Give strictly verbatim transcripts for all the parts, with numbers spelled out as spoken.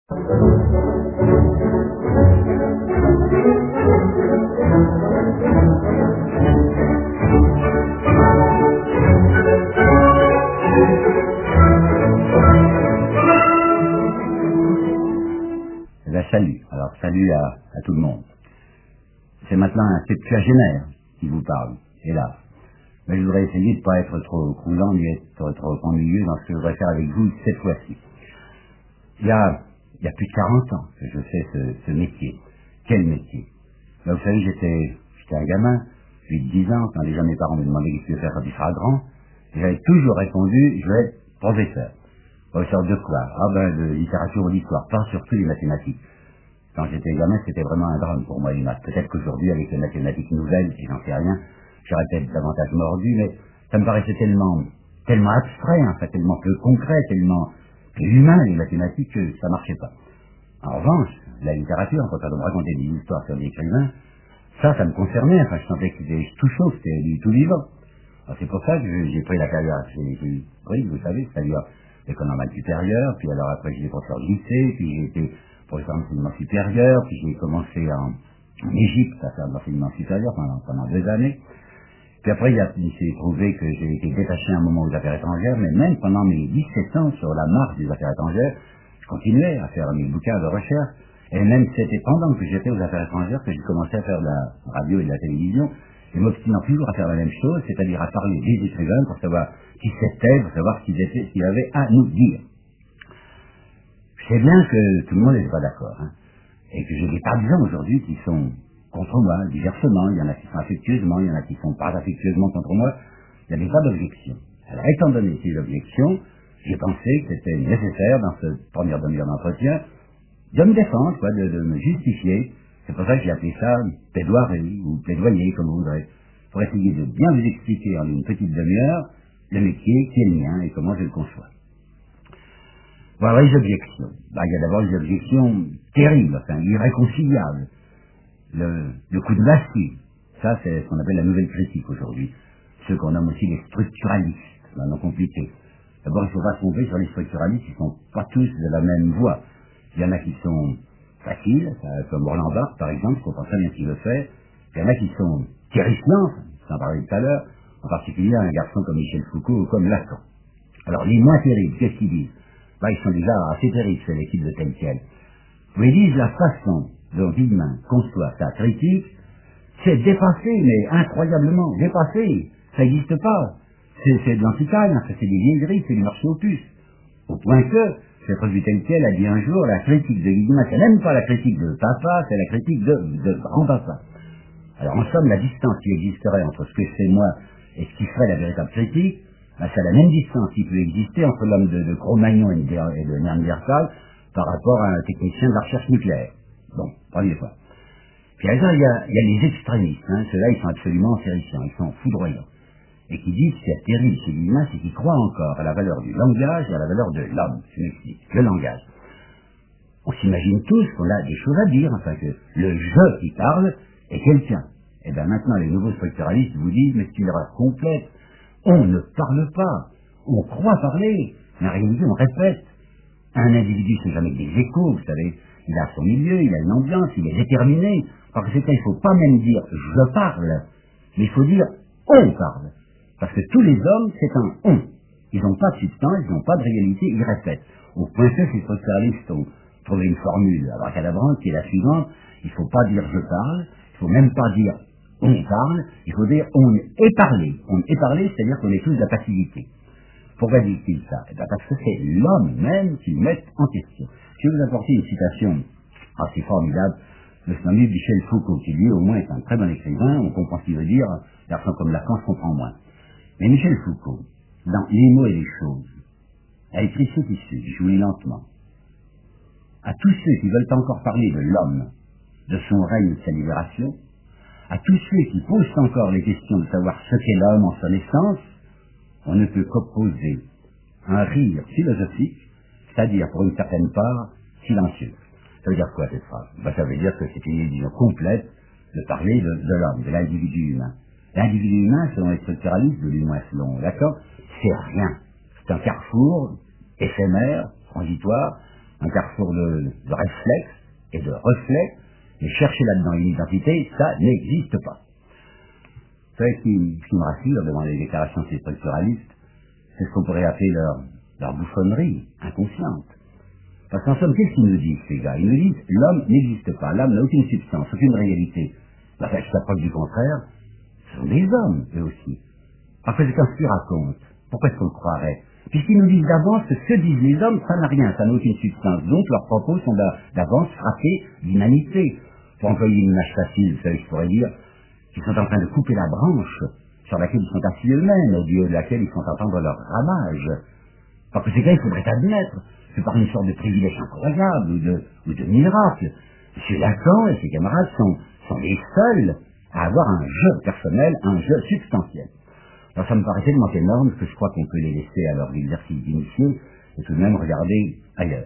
Eh bien, salut. Alors, salut à, à tout le monde. C'est maintenant un septuagénaire qui vous parle, hélas. Mais je voudrais essayer de ne pas être trop croulant ni être trop ennuyeux dans ce que je voudrais faire avec vous cette fois-ci. Il y a, il y a plus de quarante ans que je fais ce, ce métier. Quel métier? Là, vous savez, j'étais, j'étais un gamin, huit dix ans, quand déjà mes parents me demandaient qu'est-ce que je vais faire quand tu seras grand. Et j'avais toujours répondu, je vais être professeur. Professeur de quoi? Ah ben, de littérature ou d'histoire, pas surtout les mathématiques. Quand j'étais gamin, c'était vraiment un drame pour moi, les maths. Peut-être qu'aujourd'hui, avec les mathématiques nouvelles, et j'en sais rien, j'aurais peut-être davantage mordu, mais ça me paraissait tellement, tellement abstrait, hein, tellement peu concret, tellement peu humain, les mathématiques, que ça marchait pas. En revanche, la littérature, quand on me racontait des histoires sur des écrivains, ça, ça me concernait, enfin, je sentais que c'était tout chaud, c'était du tout vivant. Alors, c'est pour ça que j'ai pris la carrière chez, chez oui, vous savez, c'est-à-dire l'école normale supérieure, puis alors après j'ai été professeur de lycée, puis j'ai été professeur d'enseignement supérieur, puis j'ai commencé en, en Égypte à faire de l'enseignement supérieur pendant, pendant deux années. Puis après, il, a, il s'est trouvé que j'ai été détaché à un moment aux affaires étrangères, mais même pendant mes dix-sept ans sur la marche des affaires étrangères, je continuais à faire mes bouquins de recherche, et même c'était pendant que j'étais aux affaires étrangères que j'ai commencé à faire de la radio et de la télévision, et m'obstinant toujours à faire la même chose, c'est-à-dire à parler des écrivains pour savoir qui c'était, pour savoir ce qu'ils étaient, ce qu'ils avaient à nous dire. Je sais bien que tout le monde n'est pas d'accord, hein, et que j'ai des partisans aujourd'hui qui sont contre moi, diversement, il y en a qui sont affectueusement, il y en a qui sont pas affectueusement contre moi, il n'y avait pas d'objection. Alors, étant donné ces objections, j'ai pensé que c'était nécessaire, dans cette première demi-heure d'entretien, de me défendre, quoi, de, de me justifier. C'est pour ça que j'ai appelé ça plaidoirie, ou plaidoyer, comme vous voudrez, pour essayer de bien vous expliquer en une petite demi-heure le métier qui est le mien et comment je le conçois. Voilà les objections. Bah, il y a d'abord les objections terribles, enfin, irréconciliables. Le, le coup de massue, ça c'est ce qu'on appelle la nouvelle critique aujourd'hui. Ceux qu'on nomme aussi les structuralistes, c'est non compliqué. D'abord, il ne faut pas se tromper sur les structuralistes, ils ne sont pas tous de la même voie. Il y en a qui sont faciles, comme Roland Barthes par exemple, je comprends très bien ce qu'il veut faire. Il y en a qui sont terrifiants, j'en parlais tout à l'heure, en particulier un garçon comme Michel Foucault ou comme Lacan. Alors les moins terribles, qu'est-ce qu'ils disent? Bah, ils sont déjà assez terribles, c'est l'équipe de tel quel. Vous ils disent la façon dont Villemin conçoit sa critique, c'est dépassé, mais incroyablement dépassé. Ça n'existe pas. C'est, c'est de l'antiquaille, c'est des vieilleries, c'est du marché aux puces. Au point que, cette revue telle quelle a dit un jour, la critique de Villemin, c'est même pas la critique de papa, c'est la critique de, de grand-papa. Alors en somme, la distance qui existerait entre ce que c'est moi et ce qui ferait la véritable critique, ben, c'est la même distance qui peut exister entre l'homme de, de Cro-Magnon et de, et de Néandertal par rapport à un technicien de la recherche nucléaire. Bon, première fois. Puis alors, il y a, il y a les extrémistes, hein, ceux-là, ils sont absolument terrifiants, ils sont foudroyants. Et qui disent ce qui est terrible chez l'humain, c'est qu'ils croient encore à la valeur du langage et à la valeur de l'homme. Je m'explique. Le langage. On s'imagine tous qu'on a des choses à dire, enfin que le je qui parle est quelqu'un. Et bien maintenant, les nouveaux structuralistes vous disent, mais c'est une erreur complète. On ne parle pas. On croit parler. Mais en réalité, on répète. Un individu, c'est jamais que des échos, vous savez. Il a son milieu, il a une ambiance, il est déterminé. Par conséquent, il ne faut pas même dire je parle, mais il faut dire on parle. Parce que tous les hommes, c'est un on. Ils n'ont pas de substance, ils n'ont pas de réalité, ils répètent. Au point que ces structuralistes ont trouvé une formule abracadabrante qui est la suivante. Il ne faut pas dire je parle, il ne faut même pas dire on parle, il faut dire on est parlé. On est parlé, c'est-à-dire qu'on est tous de la passivité. Pourquoi dit-il ça? Eh bien parce que c'est l'homme même qui le met en question. Je vais vous apporter une citation assez formidable de ce ami Michel Foucault, qui lui au moins est un très bon écrivain, on comprend ce qu'il veut dire, personne comme Lacan se comprend moins. Mais Michel Foucault, dans Les mots et les choses, a écrit ce qui suit, je vous lis lentement. À tous ceux qui veulent encore parler de l'homme, de son règne et de sa libération, à tous ceux qui posent encore les questions de savoir ce qu'est l'homme en son essence, on ne peut qu'opposer un rire philosophique, c'est-à-dire pour une certaine part silencieux. Ça veut dire quoi cette phrase? Ben, ça veut dire que c'est une illusion complète de parler de, de l'homme, de l'individu humain. L'individu humain, selon les structuralistes, de lui moins selon Lacan, c'est rien. C'est un carrefour éphémère, transitoire, un carrefour de, de réflexes et de reflets, mais chercher là-dedans une identité, ça n'existe pas. Vous savez, ce qui, ce qui me rassure devant les déclarations de ces structuralistes, c'est ce qu'on pourrait appeler leur, leur bouffonnerie inconsciente. Parce qu'en somme, qu'est-ce qu'ils nous disent, ces gars? Ils nous disent, l'homme n'existe pas, l'homme n'a aucune substance, aucune réalité. Ben, jusqu'à preuve du contraire, ce sont des hommes, eux aussi. Après, c'est qu'est-ce qu'ils racontent? Pourquoi est-ce qu'on le croirait? Puisqu'ils nous disent d'avance que ce que disent les hommes, ça n'a rien, ça n'a aucune substance. Donc, leurs propos sont d'avance frappés d'humanité. Pour employer une image facile, vous savez, je pourrais dire, qu'ils sont en train de couper la branche sur laquelle ils sont assis eux-mêmes, au lieu de laquelle ils sont en train de leur ramage. Parce que c'est là, il faudrait admettre que par une sorte de privilège incroyable ou de, ou de miracle, M. Lacan et ses camarades sont, sont les seuls à avoir un jeu personnel, un jeu substantiel. Alors ça me paraît tellement énorme que je crois qu'on peut les laisser à leur exercice d'initié et tout de même regarder ailleurs.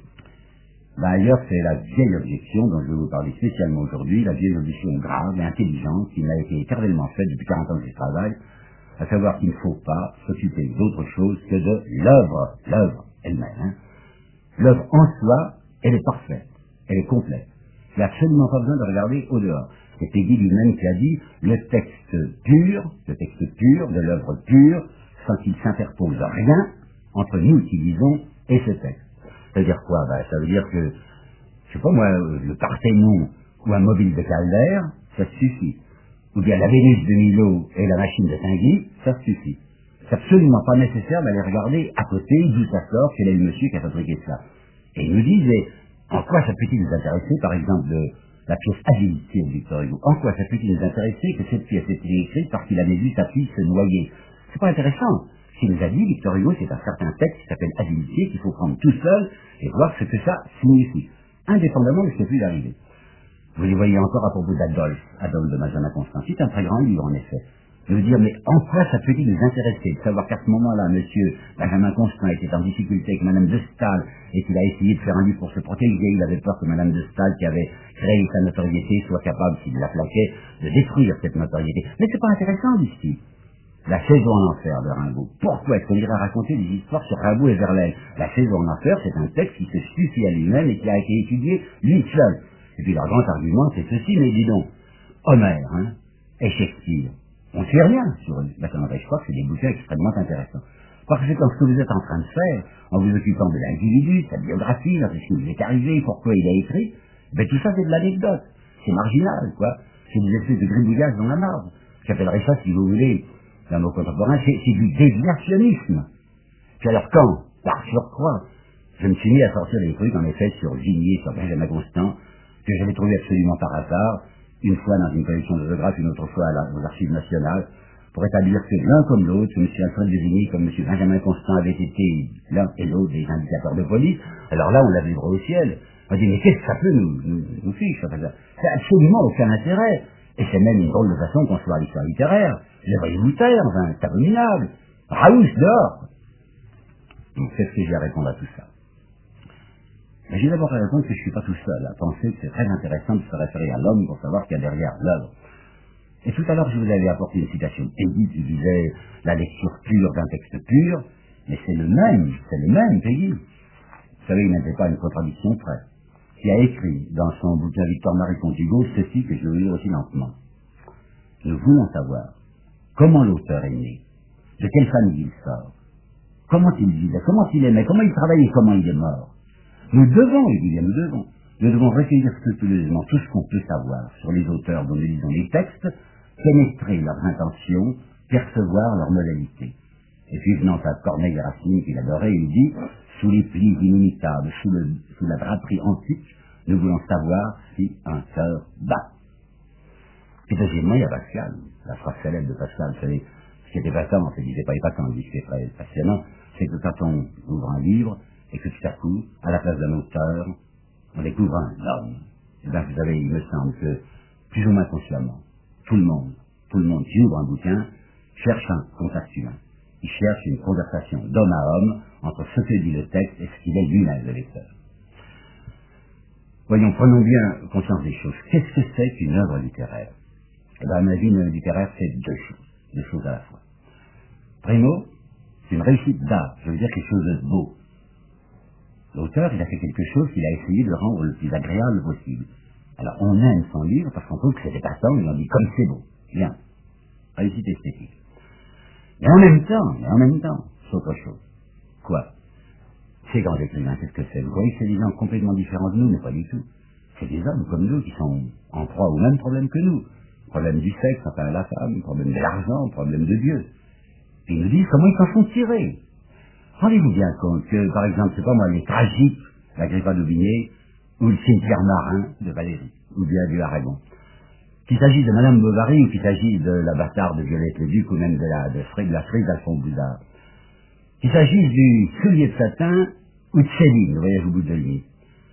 Ben ailleurs, c'est la vieille objection dont je vais vous parler spécialement aujourd'hui, la vieille objection grave et intelligente qui m'a été éternellement faite depuis quarante ans que je travaille, à savoir qu'il ne faut pas s'occuper d'autre chose que de l'œuvre, l'œuvre elle-même. Hein. L'œuvre en soi, elle est parfaite, elle est complète. Il n'y a absolument pas besoin de regarder au-dehors. C'est Peggy lui-même qui a dit le texte pur, le texte pur, de l'œuvre pure, sans qu'il s'interpose rien entre nous qui lisons et ce texte. Ça veut dire quoi? Ben, ça veut dire que, je sais pas moi, le Parthénon ou un mobile de Calder, ça suffit. Ou bien la Vénus de Milo et la machine de Tinguy, ça suffit. C'est absolument pas nécessaire d'aller regarder à côté d'où ça sort, quel est le monsieur qui a fabriqué ça. Et il nous disait, en quoi ça peut-il nous intéresser, par exemple, de la pièce Agilité de Victor Hugo? En quoi ça peut-il nous intéresser que cette pièce ait été écrite parce qu'il avait vu sa fille se noyer? C'est pas intéressant. Ce qu'il nous a dit, Victor Hugo, c'est un certain texte qui s'appelle Agilité, qu'il faut prendre tout seul et voir ce que ça signifie, indépendamment de ce qui peut arriver. Vous les voyez encore à propos d'Adolphe, Adolphe de Benjamin Constant. C'est un très grand livre, en effet. De vous dire, mais en quoi ça peut-il nous intéresser de savoir qu'à ce moment-là, monsieur Benjamin Constant était en difficulté avec madame de Staël et qu'il a essayé de faire un livre pour se protéger. Il avait peur que madame de Staël, qui avait créé sa notoriété, soit capable, s'il la plaquait, de détruire cette notoriété. Mais c'est pas intéressant, dit-il. La saison en enfer de Rimbaud. Pourquoi est-ce qu'on irait raconter des histoires sur Rimbaud et Verlaine? La saison en enfer, c'est un texte qui se suffit à lui-même et qui a été étudié lui seul. Et puis leur grand argument, c'est ceci, mais dis donc, Homère, hein, et Shakespeare, on ne sait rien sur eux. Ben, ça n'empêche pas que c'est des bouquins extrêmement intéressants. Parce que quand ce que vous êtes en train de faire, en vous occupant de l'individu, de sa biographie, de ce qui lui est arrivé, pourquoi il a écrit, ben tout ça c'est de l'anecdote. C'est marginal, quoi. C'est des espèces de gribouillage dans la marge. J'appellerais ça, si vous voulez, d'un mot contemporain, c'est, c'est du déviationnisme. Puis alors quand, par surcroît, je me suis mis à sortir des trucs, en effet, sur Gillier, sur Benjamin Constant, que j'avais trouvé absolument par hasard, une fois dans une collection d'autographes, une autre fois à la, aux archives nationales, pour établir que l'un comme l'autre, M. Alfred Désigné comme M. Benjamin Constant avaient été l'un et l'autre des indicateurs de police. Alors là, on l'a vu au ciel. On dit, mais qu'est-ce que ça peut nous, nous, nous fiche? Ça n'a absolument aucun intérêt. Et c'est même une drôle de façon qu'on soit l'histoire littéraire. Je vais vous taire, enfin, c'est abominable. Raoult, dehors. Donc, qu'est-ce que j'ai à répondre à tout ça? Mais j'ai d'abord à répondre que je ne suis pas tout seul à penser que c'est très intéressant de se référer à l'homme pour savoir ce qu'il y a derrière l'œuvre. Et tout à l'heure, je vous avais apporté une citation de Peggy qui disait la lecture pure d'un texte pur, mais c'est le même, c'est le même Peggy. Vous savez, il n'était pas une contradiction près. Qui a écrit dans son bouquin Victor-Marie Contigo ceci que je vais vous lire aussi lentement. Nous voulons savoir comment l'auteur est né, de quelle famille il sort, comment il vivait, comment il aimait, comment il travaillait, comment il est mort. Nous devons, il dit bien, nous devons, nous devons recueillir scrupuleusement tout ce qu'on peut savoir sur les auteurs dont nous lisons les textes, pénétrer leurs intentions, percevoir leurs modalités. Et puis venant à Corneille et Racine qu'il adorait, il dit, sous les plis inimitables, sous, le, sous la draperie antique, nous voulons savoir si un cœur bat. Et deuxièmement, il y a Pascal, la phrase célèbre de Pascal, vous savez, ce qui était patent, c'est qu'il n'était pas épatant, il dit ce qui est très passionnant, c'est que quand on ouvre un livre, et que tout à coup, à la place d'un auteur, on découvre un homme. Et bien, vous savez, il me semble que, plus ou moins consciemment, tout le monde, tout le monde qui ouvre un bouquin, cherche un contact humain. Il cherche une conversation d'homme à homme entre ce que dit le texte et ce qu'il est lui-même, le lecteur. Voyons, prenons bien conscience des choses. Qu'est-ce que c'est qu'une œuvre littéraire? Eh bien, à mon avis, une œuvre littéraire, c'est deux choses, deux choses à la fois. Primo, c'est une réussite d'art, je veux dire quelque chose de beau. L'auteur, il a fait quelque chose qu'il a essayé de rendre le plus agréable possible. Alors, on aime son livre parce qu'on trouve que c'est épatant, et on dit comme c'est beau. Bien. Réussite esthétique. Mais en même temps, mais en même temps, c'est autre chose. Quoi? Ces grands écrivains, qu'est-ce que c'est? Vous voyez que c'est des gens complètement différents de nous, mais pas du tout. C'est des hommes comme nous qui sont en proie au même problème que nous. Problème du sexe, enfin la femme, problème de l'argent, problème de Dieu. Et ils nous disent comment ils s'en sont tirés. Rendez-vous bien compte que, par exemple, c'est pas moi, les tragiques, la Griffa d'Aubigné, ou le cimetière marin de Valérie, ou bien du Aragon. Qu'il s'agisse de Madame Bovary, ou qu'il s'agisse de la bâtarde de Violette le Duc, ou même de la, de Fred, de la Frise d'Alphonse Bouzard. Qu'il s'agisse du soulier de satin, ou de Céline, le voyage au bout de l'île.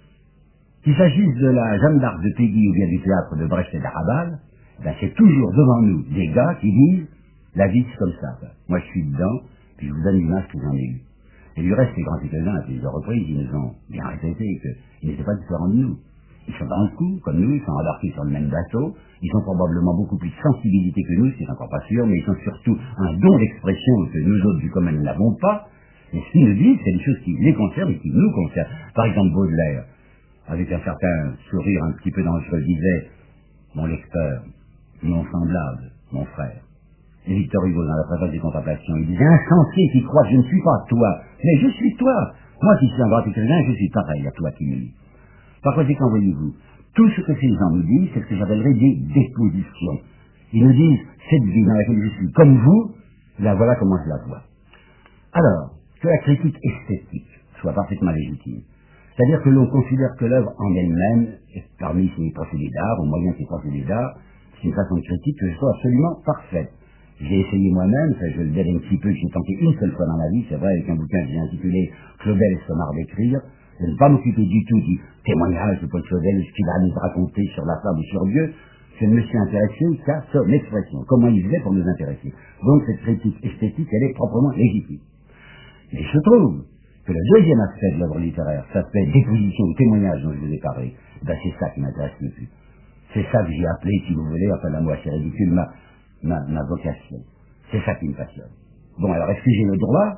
Qu'il s'agisse de la Jeanne d'Arc de Peggy, ou bien du théâtre de Brecht et d'Arabal, ben c'est toujours devant nous des gars qui disent, la vie c'est comme ça. Moi je suis dedans, puis je vous donne l'image que j'en ai eue. Et du reste, ces grands écrivains, à plusieurs reprises, ils nous ont bien répété qu'ils n'étaient pas différents de nous. Ils sont dans le coup, comme nous, ils sont embarqués sur le même bateau, ils ont probablement beaucoup plus de sensibilité que nous, c'est encore pas sûr, mais ils ont surtout un don d'expression que nous autres du commun ne n'avons pas. Et ce qu'ils nous disent, c'est des choses qui les concernent et qui nous concernent. Par exemple, Baudelaire, avec un certain sourire un petit peu dangereux, disait, mon lecteur, mon semblable, mon frère. Et Victor Hugo, dans la préface des Contemplations, il disait, insensé qui croit que je ne suis pas toi, mais je suis toi. Moi qui suis un grand écrivain, je suis pareil à toi qui me lis. Par conséquent, voyez-vous, tout ce que ces gens nous disent, c'est ce que j'appellerais des dépositions. Ils nous disent, cette vie dans laquelle je suis comme vous, la voilà comment je la vois. Alors, que la critique esthétique soit parfaitement légitime, c'est-à-dire que l'on considère que l'œuvre en elle-même, parmi ses procédés d'art, au moyen de ses procédés d'art, c'est une façon de critique que je trouve absolument parfaite. J'ai essayé moi-même, ça je le dirai un petit peu, que j'ai tenté une seule fois dans ma vie, c'est vrai, avec un bouquin que j'ai intitulé Claudel et son art d'écrire, de ne pas m'occuper du tout du témoignage de Paul Claudel, ce qu'il a à nous raconter sur la femme et sur Dieu. Je me suis intéressé qu'à son expression, comment il faisait pour nous intéresser. Donc cette critique esthétique, elle est proprement légitime. Mais je trouve que le deuxième aspect de l'œuvre littéraire, cet aspect déposition ou témoignage dont je vous ai parlé, ben c'est ça qui m'intéresse le plus. C'est ça que j'ai appelé, si vous voulez, enfin la moi c'est ridicule, ma, ma, ma vocation. C'est ça qui me passionne. Bon, alors est-ce que j'ai le droit,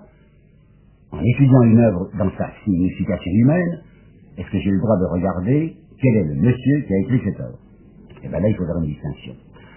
en étudiant une œuvre dans sa signification humaine, est-ce que j'ai le droit de regarder quel est le monsieur qui a écrit cette œuvre? Et bien là, il faut faire une distinction.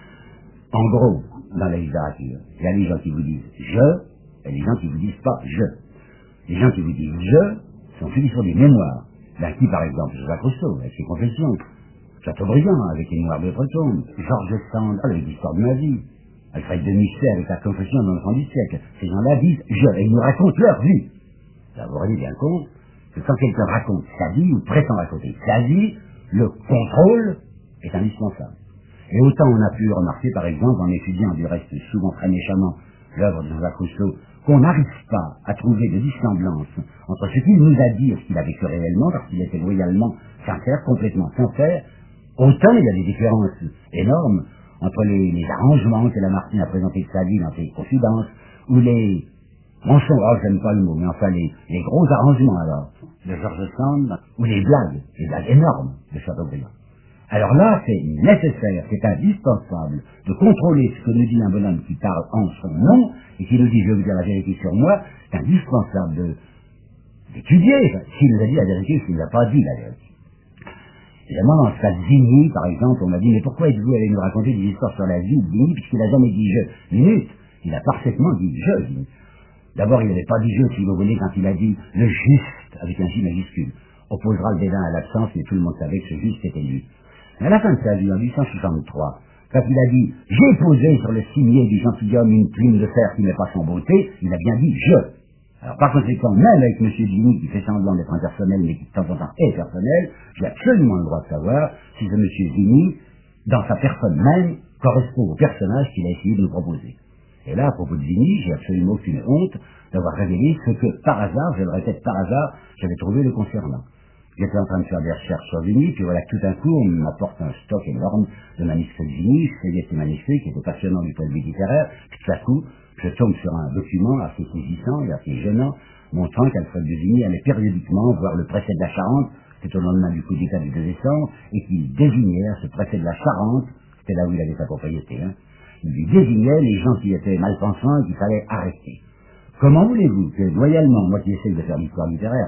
En gros, dans la littérature, il y a les gens qui vous disent « je » et les gens qui vous disent pas « je ». Les gens qui vous disent « je » sont ceux qui sont des mémoires. Là, qui, par exemple, Jacques Rousseau, avec ses confessions, Chateaubriand, avec les Noirs de Breton, Georges Sand, avec l'histoire de ma vie, Alfred de Musset, avec la confession de l'enfant du siècle. Ces gens-là disent « je » et ils nous racontent leur vie. Là, vous vous rendez bien compte que quand quelqu'un raconte sa vie, ou prétend raconter sa vie, le contrôle est indispensable. Et autant on a pu remarquer, par exemple, en étudiant du reste souvent très méchamment l'œuvre de Jacques Rousseau, qu'on n'arrive pas à trouver de dissemblance entre ce qu'il nous a dit et ce qu'il a vécu réellement, parce qu'il était loyalement sincère, complètement sincère, autant il y a des différences énormes entre les, les arrangements que Lamartine a présentés de sa vie dans ses confidences, ou les mensonges, oh, j'aime pas le mot, mais enfin les, les gros arrangements alors, de Georges Sand, ou les blagues, les blagues énormes de Chateaubriand. Alors là, c'est nécessaire, c'est indispensable de contrôler ce que nous dit un bonhomme qui parle en son nom et qui nous dit, je vais vous dire la vérité sur moi, c'est indispensable de, d'étudier, s'il nous a dit la vérité, s'il ne l'a pas dit la vérité. Évidemment, dans ce cas de Vigny, par exemple, on m'a dit, mais pourquoi êtes-vous allé nous raconter des histoires sur la vie de Vigny, puisqu'il n'a jamais dit je? Minute, il a parfaitement dit je, Vigny. D'abord, il n'avait pas dit je, si vous voulez, quand il a dit le juste, avec un J majuscule. Opposera le dédain à l'absence, mais tout le monde savait que ce juste était lui. Mais à la fin de sa vie, en mille huit cent soixante-trois, quand il a dit « J'ai posé sur le cimier du gentilhomme une plume de fer qui n'est pas sans beauté », il a bien dit « je ». Alors par conséquent, même avec M. Vigny qui fait semblant d'être impersonnel, mais qui de temps en temps est personnel, j'ai absolument le droit de savoir si ce M. Vigny, dans sa personne même, correspond au personnage qu'il a essayé de nous proposer. Et là, à propos de Vigny, j'ai absolument aucune honte d'avoir révélé ce que, par hasard, je le répète, par hasard, j'avais trouvé le concernant. J'étais en train de faire des recherches sur Vigny, puis voilà, tout d'un coup, on m'apporte un stock énorme de manuscrits de Vigny, je feuillais ces manuscrits qui étaient passionnants du point de vue littéraire, puis tout à coup, je tombe sur un document assez saisissant et assez gênant, montrant qu'Alfred de Vigny allait périodiquement voir le préfet de la Charente, c'était au lendemain du coup d'État du deux décembre, et qu'il désignait à ce préfet de la Charente, c'était là où il avait sa propriété, hein, il lui désignait les gens qui étaient malpensants et qu'il fallait arrêter. Comment voulez-vous que, loyalement, moi qui essaye de faire l'histoire littéraire,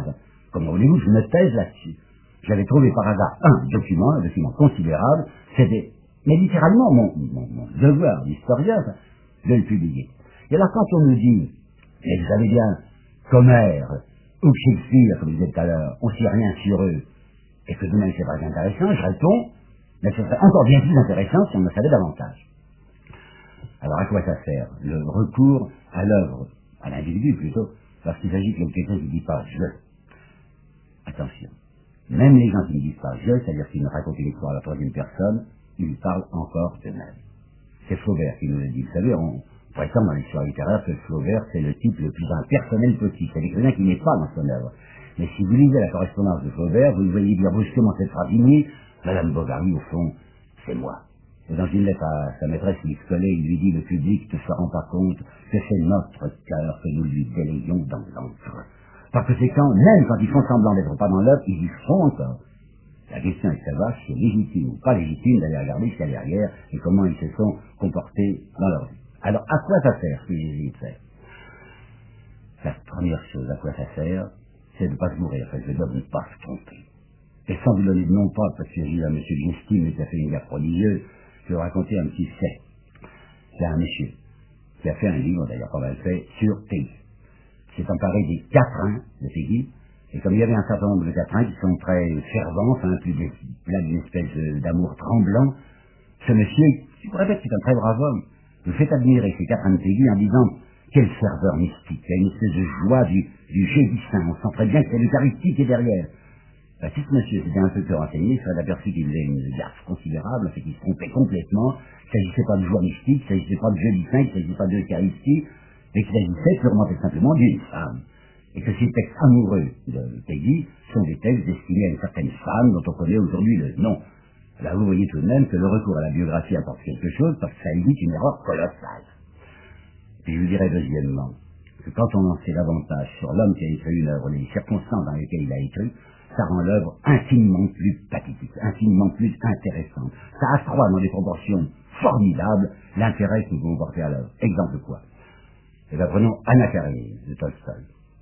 Comment voulez-vous que je me taise là-dessus? J'avais trouvé par hasard un document, un document considérable, c'était, mais littéralement mon, mon, mon devoir d'historien de le publier. Et alors quand on nous dit, mais vous savez bien, qu'Homère ou Shakespeare, comme je disais tout à l'heure, on ne sait rien sur eux, et que de même c'est pas intéressant, je réponds, mais ce serait encore bien plus intéressant si on en savait davantage. Alors à quoi ça sert? Le recours à l'œuvre, à l'individu plutôt, parce qu'il s'agit de quelqu'un qui ne dit pas je. Attention. Même les gens qui ne disent pas je, c'est-à-dire qu'ils ne racontent une histoire à la troisième personne, ils parlent encore d'eux-mêmes. C'est Flaubert qui nous le dit. Vous savez, on prétend dans l'histoire littéraire que Flaubert, c'est le type le plus impersonnel possible. C'est l'écrivain qui n'est pas dans son œuvre. Mais si vous lisez la correspondance de Flaubert, vous le voyez dire brusquement cette phrase inouïe, Madame Bovary, au fond, c'est moi. Et dans une lettre à sa maîtresse Louise Collet, il lui dit, le public ne se rend pas compte que c'est notre cœur que nous lui délayons dans l'encre. Par conséquent, même quand ils font semblant d'être pas dans l'œuvre, ils y sont encore. La question est de savoir si c'est légitime ou pas légitime d'aller regarder ce qu'il y a derrière et comment ils se sont comportés dans leur vie. Alors, à quoi ça sert ce que j'ai de faire? La première chose à quoi ça sert, c'est de ne pas se mourir, enfin, je veux dire de ne pas se tromper. Et sans vous donner de nom pas, parce que j'ai eu un monsieur que j'estime qui a fait une guerre prodigieuse, je vais vous raconter un petit fait. C'est un monsieur qui a fait un livre, d'ailleurs pas mal fait, sur Peggy. Il s'est emparé des quatrains de Peggy, et comme il y avait un certain nombre de quatrains qui sont très fervents, enfin, plus plein d'une espèce d'amour tremblant, ce monsieur, je vous répète, c'est un très brave homme, nous fait admirer ces quatrains de Peggy en disant quelle ferveur mystique, il y a une espèce de joie du, du jeudi saint, on sent très bien que c'est l'Eucharistie qui est derrière. Ben, si ce monsieur s'était un peu plus renseigné, il serait aperçu qu'il faisait une gaffe considérable, fait qu'il se trompait complètement, il ne s'agissait pas de joie mystique, il ne s'agissait pas de jeudi saint, il ne s'agissait pas d'Eucharistie, mais qu'il s'agissait purement et simplement d'une femme. Et que ces textes amoureux de Peggy sont des textes destinés à une certaine femme dont on connaît aujourd'hui le nom. Là, vous voyez tout de même que le recours à la biographie apporte quelque chose parce que ça évite une erreur colossale. Puis je vous dirais deuxièmement que quand on en sait davantage sur l'homme qui a écrit une œuvre, les circonstances dans lesquelles il a écrit, ça rend l'œuvre infiniment plus pathétique, infiniment plus intéressante. Ça accroît dans des proportions formidables l'intérêt que nous pouvons porter à l'œuvre. Exemple quoi? Eh bien, prenons Anna Karénine de Tolstoï.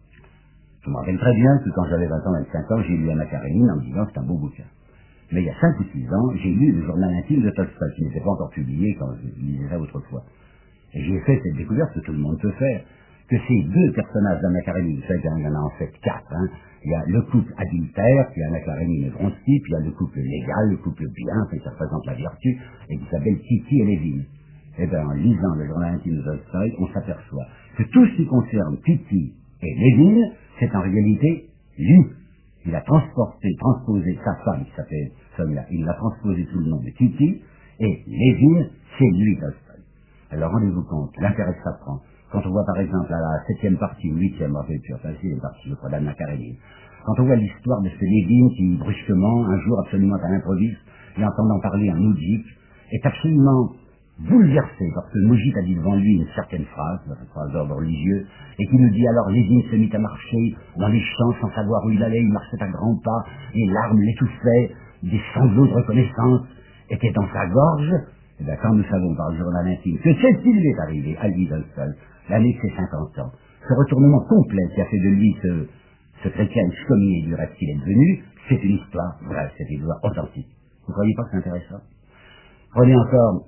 Je me rappelle très bien que quand j'avais vingt ans, vingt-cinq ans, j'ai lu Anna Karénine en me disant c'est un beau bouquin. Mais il y a cinq ou six ans, j'ai lu le journal intime de Tolstoï, qui n'était pas encore publié quand je lisais ça autrefois. Et j'ai fait cette découverte que tout le monde peut faire, que ces deux personnages d'Anna Karénine, vous savez qu'il y en a en fait quatre, hein. Il y a le couple adultère, qui est Anna Karénine et Vronsky, puis il y a le couple légal, le couple bien, qui représente la vertu, et qui s'appelle Titi et Lévin. Eh bien, en lisant le journal intime de Tolstoï, on s'aperçoit que tout ce qui concerne Titi et Lévin, c'est en réalité lui. Il a transporté, transposé sa femme, qui s'appelle Sonia, il l'a transposé sous le nom de Titi, et Lévin, c'est lui Tolstoï. Alors rendez-vous compte, l'intérêt que ça prend. Quand on voit par exemple à la septième partie, ou huitième, enfin, puis enfin, c'est une partie, je crois, d'Anna Karénine. Quand on voit l'histoire de ce Lévin qui, brusquement, un jour absolument à l'improviste, et entendant parler un moudjik, est absolument bouleversé parce que le moudjik a dit devant lui une certaine phrase, une phrase d'ordre religieux, et qui nous dit alors Lévin se mit à marcher dans les champs sans savoir où il allait, il marchait à grands pas, les larmes l'étouffaient, des sanglots de reconnaissance étaient dans sa gorge. Et bien, quand nous savons par le journal intime que c'est ce qui lui est arrivé à lui seul, l'année de ses cinquante ans, ce retournement complet qui a fait de lui ce, ce chrétien commis du reste qu'il est devenu, c'est une histoire vraie, c'est une histoire authentique. Vous ne croyez pas que c'est intéressant? Prenez encore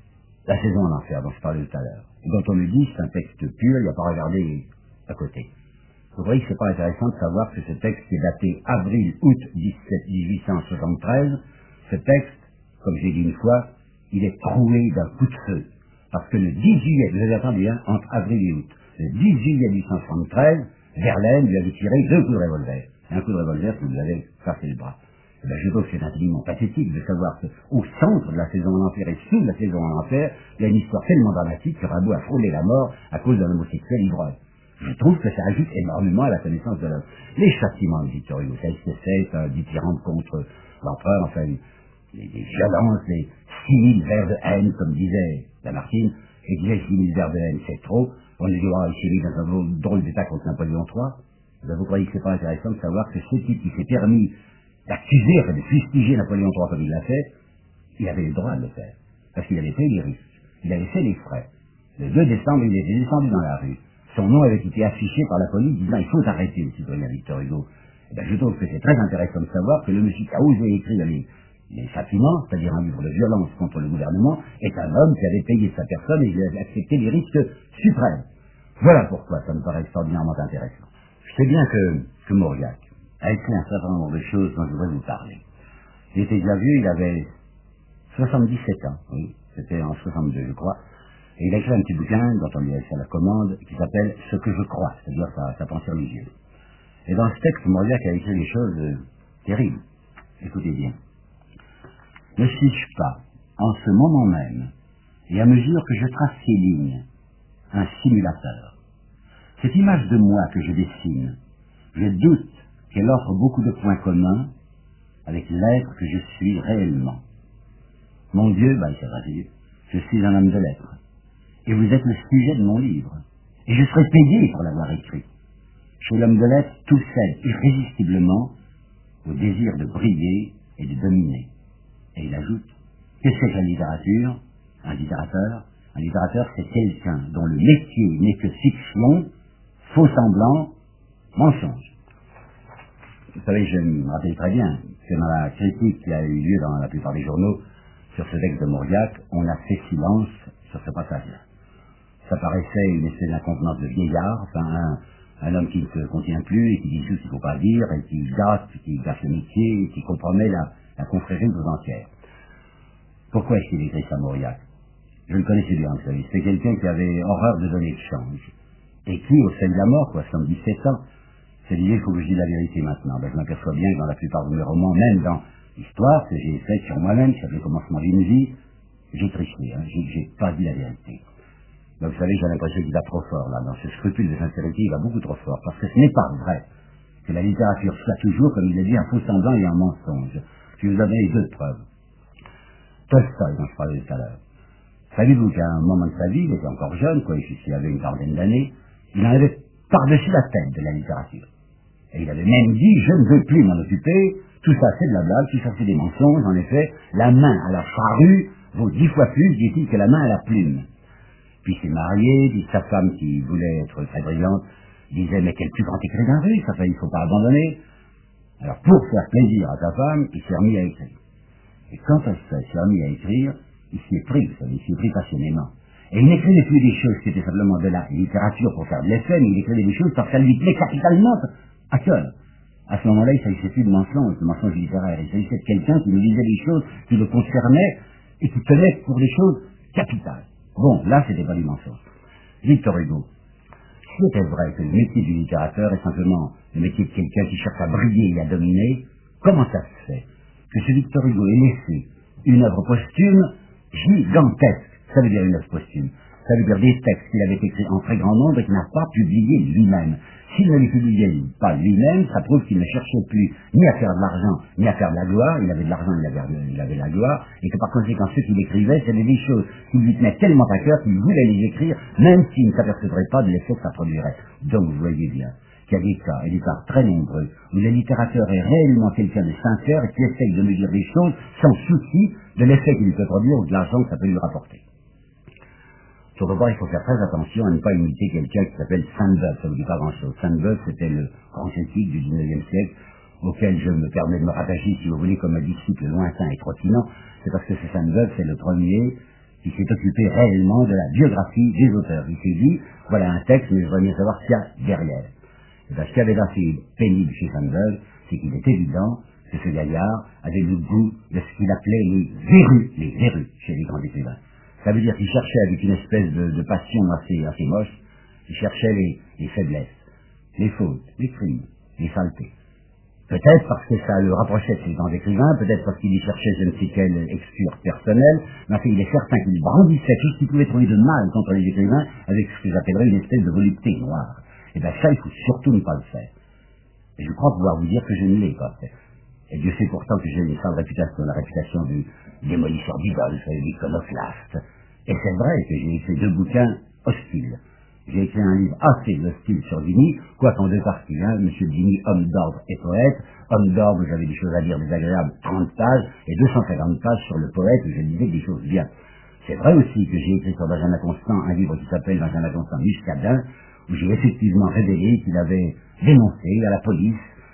La saison en enfer dont je parlais tout à l'heure, dont on me dit c'est un texte pur, il n'y a pas à regarder à côté. Vous voyez que c'est pas intéressant de savoir que ce texte qui est daté avril-août mille huit cent soixante-treize, ce texte, comme j'ai dit une fois, il est troué d'un coup de feu. Parce que le dix juillet, vous avez entendu, hein, entre avril et août, le dix juillet mille huit cent soixante-treize, Verlaine lui avait tiré deux coups de revolver. Un coup de revolver qui lui avait cassé le bras. Eh bien, je trouve que c'est infiniment pathétique de savoir qu'au centre de la saison en enfer et sous la saison en enfer, il y a une histoire tellement dramatique que Rimbaud a frôlé la mort à cause d'un homosexuel ivrogne. Je trouve que ça ajoute énormément à la connaissance de l'homme. Les châtiments de Victor Hugo, ça c'est un dithyrambe contre l'empereur, enfin, les, les violences, les six mille vers de haine, comme disait Lamartine, et disait six mille vers de haine, c'est trop, on est voir ici mis dans un drôle d'état contre Napoléon trois. Vous croyez que c'est pas intéressant de savoir que ce type qui s'est permis d'accuser, enfin de fustiger Napoléon trois comme il l'a fait, il avait le droit de le faire, parce qu'il avait pris les risques, il avait fait les frais. Le deux décembre, il était descendu dans la rue. Son nom avait été affiché par la police disant il faut arrêter le citoyen Victor Hugo. Eh ben, je trouve que c'est très intéressant de savoir que le monsieur qui a osé écrire les, les châtiments, c'est-à-dire un livre de violence contre le gouvernement, est un homme qui avait payé sa personne et qui avait accepté les risques suprêmes. Voilà pourquoi ça me paraît extraordinairement intéressant. Je sais bien que, que Mauriac a écrit un certain nombre de choses dont je voudrais vous parler. Il était déjà vieux, il avait soixante-dix-sept ans, oui, c'était en soixante-deux, je crois, et il a écrit un petit bouquin dont on lui a fait la commande, qui s'appelle « Ce que je crois », c'est-à-dire sa, sa pensée religieuse. Et dans ce texte, Mauriac a écrit des choses euh, terribles. Écoutez bien. Ne suis-je pas, en ce moment même, et à mesure que je trace ces lignes, un simulateur? Cette image de moi que je dessine, je doute qu'elle offre beaucoup de points communs avec l'être que je suis réellement. Mon Dieu, bah, c'est vrai, je suis un homme de lettres. Et vous êtes le sujet de mon livre. Et je serai payé pour l'avoir écrit. Chez l'homme de lettres, tout cède irrésistiblement au désir de briller et de dominer. Et il ajoute, que c'est que la littérature? Un littérateur? Un littérateur, c'est quelqu'un dont le métier n'est que fiction, faux semblant, mensonge. Vous savez, je me rappelle très bien que dans la critique qui a eu lieu dans la plupart des journaux sur ce texte de Mauriac, on a fait silence sur ce passage-là. Ça paraissait une espèce d'incontenance de vieillard, enfin un, un homme qui ne se contient plus et qui dit tout ce qu'il ne faut pas dire, et qui gâte, qui gâche le métier, et qui compromet la, la confrérie tout entière. Pourquoi est-ce qu'il écrit ça, Mauriac? Je le connaissais bien, vous savez. C'était quelqu'un qui avait horreur de donner de change. Et qui, au seuil de la mort, quoi, soixante-dix-sept ans, se disait, il faut que je dise la vérité maintenant. Ben, je m'aperçois bien que dans la plupart de mes romans, même dans l'histoire que j'ai faite sur moi-même, sur le commencement d'une vie, j'ai triché, hein, j'ai, j'ai pas dit la vérité. Donc, vous savez, j'ai l'impression qu'il va trop fort, là. Dans ce scrupule de sincérité, il va beaucoup trop fort. Parce que ce n'est pas vrai que la littérature soit toujours, comme il l'a dit, un faux semblant et un mensonge. Je vais vous en donner deux preuves. Tolstoï, dont je parlais tout à l'heure. Savez-vous qu'à un moment de sa vie, il était encore jeune, quoi, il avait une quarantaine d'années, il en avait par-dessus la tête de la littérature. Et il avait même dit, je ne veux plus m'en occuper, tout ça c'est de la blague, tout ça c'est des mensonges, en effet, la main à la charrue vaut dix fois plus, dit-il, que la main à la plume. Puis il s'est marié, puis sa femme, qui voulait être très brillante, disait, mais quel plus grand écrivain russe, enfin, il ne faut pas abandonner. Alors, pour faire plaisir à sa femme, il s'est remis à écrire. Et quand elle s'est remis à écrire, il s'y est pris, vous savez, il s'y est pris passionnément. Et il n'écrivait plus des choses qui étaient simplement de la littérature pour faire de l'effet, mais il écrivait des choses parce qu'elle lui plaît capitalement à cœur. À ce moment-là, il ne s'agissait plus de mensonges, de mensonges littéraires. Il s'agissait de quelqu'un qui nous disait des choses qui le concernaient et qui tenait pour des choses capitales. Bon, là, c'était pas du mensonge. Victor Hugo. Si c'était vrai que le métier du littérateur est simplement le métier de quelqu'un qui cherche à briller et à dominer, comment ça se fait que ce Victor Hugo ait laissé une œuvre posthume gigantesque? Ça veut dire une œuvre posthume. Ça veut dire des textes qu'il avait écrits en très grand nombre et qu'il n'a pas publié lui-même. S'il ne les publiait pas lui-même, ça prouve qu'il ne cherchait plus ni à faire de l'argent, ni à faire de la gloire. Il avait de l'argent, il avait, il avait de la gloire, et que par conséquent, ceux qu'il écrivait, c'était des choses qui lui tenaient tellement à cœur qu'il voulait les écrire, même s'il ne s'apercevrait pas de l'effet que ça produirait. Donc, vous voyez bien qu'il y a des cas, et des cas très nombreux, où le littérateur est réellement quelqu'un de sincère et qui essaye de me dire des choses sans souci de l'effet qu'il peut produire ou de l'argent que ça peut lui rapporter. Surtout pas, il faut faire très attention à ne pas imiter quelqu'un qui s'appelle Sainte-Beuve, ça ne vous dit pas grand-chose. Sainte-Beuve, c'était le grand critique du dix-neuvième siècle, auquel je me permets de me rattacher, si vous voulez, comme un disciple lointain et trottinant. C'est parce que ce Sainte-Beuve, c'est le premier qui s'est occupé réellement de la biographie des auteurs. Il s'est dit, voilà un texte, mais je voudrais bien savoir ce qu'il y a derrière. Et bien, ce qu'il y avait d'assez pénible chez Sainte-Beuve, c'est qu'il est évident que ce gaillard avait le goût de ce qu'il appelait les verrues, les verrues chez les grands écrivains. Ça veut dire qu'il cherchait avec une espèce de, de passion assez, assez moche, il cherchait les, les faiblesses, les fautes, les crimes, les saletés. Peut-être parce que ça le rapprochait de ces grands écrivains, peut-être parce qu'il y cherchait je ne sais quelle excure personnelle, mais enfin, il est certain qu'il brandissait tout ce qu'il pouvait trouver de mal contre les écrivains avec ce que j'appellerais une espèce de volupté noire. Et bien ça, il faut surtout ne pas le faire. Et je crois pouvoir vous dire que je ne l'ai pas fait. Et Dieu sait pourtant que j'ai une sale réputation, la réputation du démolisseur d'idoles, du iconoclaste. Et c'est vrai que j'ai écrit deux bouquins hostiles. J'ai écrit un livre assez hostile sur Vigny, quoi qu'en deux parties, hein, Monsieur Vigny, homme d'ordre et poète. Homme d'ordre, j'avais des choses à dire désagréables, trente pages, et deux cent cinquante pages sur le poète, où je disais des choses bien. C'est vrai aussi que j'ai écrit sur Benjamin Constant un livre qui s'appelle Benjamin Constant Muscadin, où j'ai effectivement révélé qu'il avait dénoncé à la police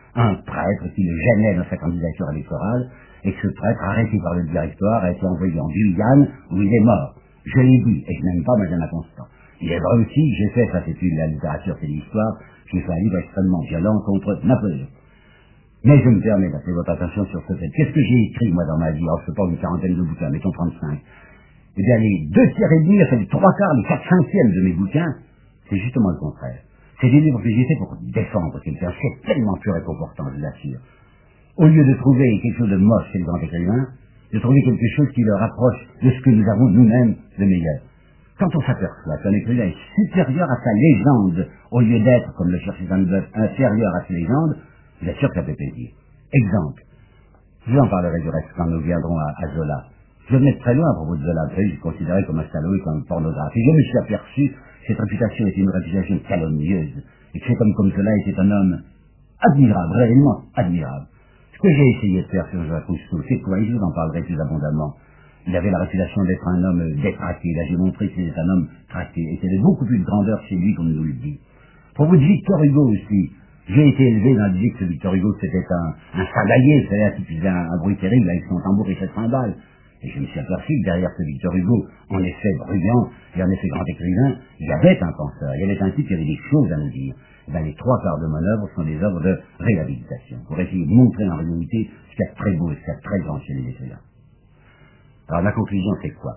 un prêtre qui le gênait dans sa candidature électorale, et que ce prêtre, arrêté par le directoire, a été envoyé en Guyane, où il est mort. Je l'ai dit, et je n'aime pas Madame Constant. Il est vrai aussi, j'ai fait, ça c'est plus de la littérature, c'est de l'histoire, j'ai fait un livre extrêmement violent contre Napoléon. Mais je me permets d'attirer votre attention sur ce fait. Qu'est-ce que j'ai écrit, moi, dans ma vie? Alors, je sais pas, une quarantaine de bouquins, mettons trente-cinq. Eh bien, les deux tiers et demi, enfin, les trois quarts, les quatre cinquièmes de mes bouquins, c'est justement le contraire. C'est des livres que j'ai fait pour défendre quelqu'un. C'est tellement plus réconfortant, je l'assure. Au lieu de trouver quelque chose de moche chez les grands écrivains, de trouver quelque chose qui leur rapproche de ce que nous avons nous-mêmes de meilleur. Quand on s'aperçoit qu'un écrivain est supérieur à sa légende, au lieu d'être, comme le cherchait Van Boeuf, inférieur à sa légende, bien sûr que ça fait plaisir. Exemple. Je vous en parlerai du reste quand nous viendrons à, à Zola. Je venais de très loin à propos de Zola. Vous savez, je suis considéré comme un salaud et comme un pornographe. Et je me suis aperçu que cette réputation était une réputation calomnieuse. Et que cet homme comme Zola était un homme admirable, réellement admirable. Ce que j'ai essayé de faire sur Jacques Rousseau, c'est quoi? Je vous en parlerai plus abondamment. Il avait la réputation d'être un homme détraqué. Là, j'ai montré que c'était un homme traqué. Et qu'il y avait beaucoup plus de grandeur chez lui qu'on nous le dit. Pour vous de Victor Hugo aussi, j'ai été élevé dans l'idée que ce Victor Hugo c'était un, un sagayé, vous savez, qui faisait un, un bruit terrible avec son tambour et ses cymbales. Et je me suis aperçu que derrière ce Victor Hugo, en effet brillant et en effet grand écrivain, il y avait un penseur, il y avait un type qui avait des choses à nous dire. Et bien, les trois quarts de mon œuvre sont des œuvres de réhabilitation, pour essayer de montrer en réalité ce qu'il y a de très beau et ce qu'il y a de très grand chez les écrivains. Alors ma conclusion c'est quoi?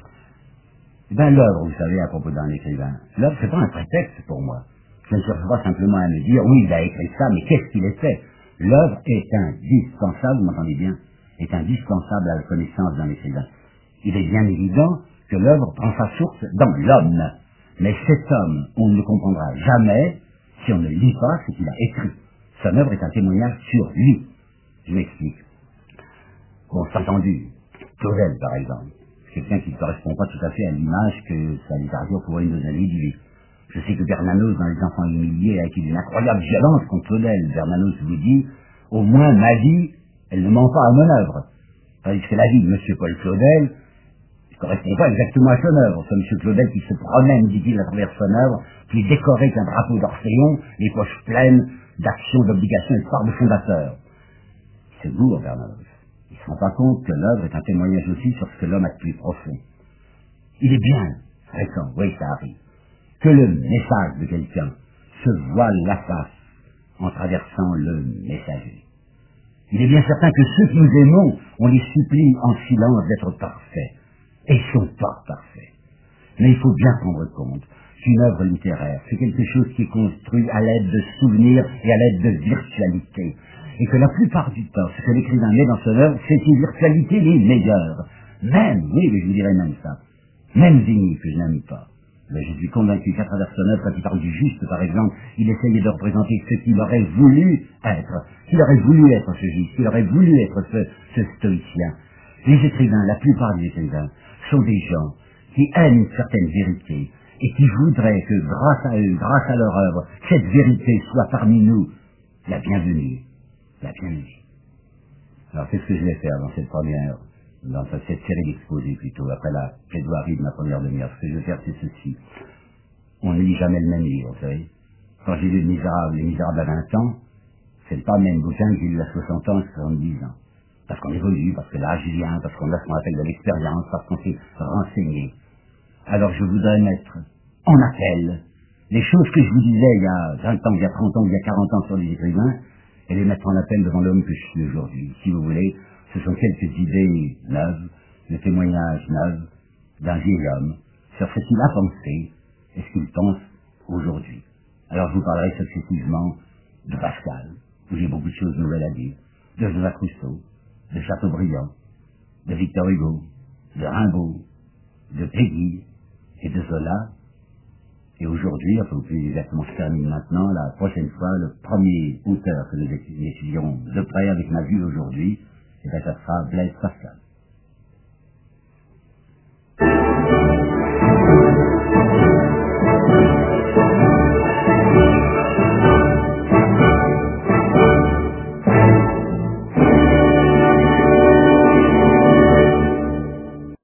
Eh bien l'œuvre, vous savez, à propos d'un écrivain, l'œuvre c'est pas un prétexte pour moi. Je ne cherche pas simplement à me dire, oui, il a écrit ça, mais qu'est-ce qu'il est fait? L'œuvre est indispensable, vous m'entendez bien, est indispensable à la connaissance d'un écrivain. Il est bien évident que l'œuvre prend sa source dans l'homme. Mais cet homme, on ne le comprendra jamais si on ne lit pas ce qu'il a écrit. Son œuvre est un témoignage sur lui. Je m'explique. Bon, c'est entendu. Claudel, par exemple. C'est quelqu'un qui ne correspond pas tout à fait à l'image que sa littérature pourrait nous donner de lui. Je sais que Bernanos, dans Les Enfants humiliés, a été d'une incroyable violence contre Claudel. Bernanos vous dit, au moins ma vie, elle ne ment pas à mon œuvre. Tandis que la vie de M. Paul Claudel ne correspond pas exactement à son œuvre. C'est M. Claudel qui se promène, dit-il, à travers son œuvre, qui est décoré qu'un drapeau d'Orphéon, les poches pleines d'actions, d'obligations et de part de fondateur. C'est lourd, Bernanos. Il ne se rend pas compte que l'œuvre est un témoignage aussi sur ce que l'homme a de plus profond. Il est bien fréquent, oui, ça arrive, que le message de quelqu'un se voile la face en traversant le messager. Il est bien certain que ceux que nous aimons, on les supplie en silence d'être parfaits. Et ils sont pas parfaits. Mais il faut bien prendre compte qu'une œuvre littéraire, c'est quelque chose qui est construit à l'aide de souvenirs et à l'aide de virtualité. Et que la plupart du temps, ce que l'écrivain met dans son œuvre, c'est une virtualité les meilleures. Même, oui, mais je vous dirais même ça, même Vigny, que je n'aime pas. Mais je suis convaincu qu'à travers son œuvre, quand il parle du juste, par exemple, il essayait de représenter ce qu'il aurait voulu être, qu'il aurait voulu être ce juste, qu'il aurait voulu être ce, ce stoïcien. Les écrivains, la plupart des écrivains, sont des gens qui aiment une certaine vérité et qui voudraient que grâce à eux, grâce à leur œuvre, cette vérité soit parmi nous la bienvenue. La bienvenue. Alors qu'est-ce que je vais faire dans cette première, dans cette série d'exposés plutôt, après la plaidoirie de ma première demi-heure? Ce que je vais faire, c'est ceci. On ne lit jamais le même livre, vous savez. Quand j'ai lu Les Misérables, Les Misérables à vingt ans, c'est pas le même bouquin que j'ai lu à soixante ans, à soixante-dix ans. Parce qu'on évolue, parce que l'âge vient, parce qu'on a ce qu'on appelle de l'expérience, parce qu'on s'est renseigné. Alors je voudrais mettre en appel les choses que je vous disais il y a vingt ans, il y a trente ans, il y a quarante ans sur les écrivains, et les mettre en appel devant l'homme que je suis aujourd'hui. Si vous voulez, ce sont quelques idées neuves, des témoignages neufs d'un vieil homme sur ce qu'il a pensé et ce qu'il pense aujourd'hui. Alors je vous parlerai successivement de Pascal, où j'ai beaucoup de choses nouvelles à dire, de Jacques Rousseau, de Chateaubriand, de Victor Hugo, de Rimbaud, de Peggy et de Zola. Et aujourd'hui, enfin, plus exactement, je termine maintenant, la prochaine fois, le premier auteur que nous étudierons de près avec ma vue aujourd'hui, et bien ça sera Blaise Pascal.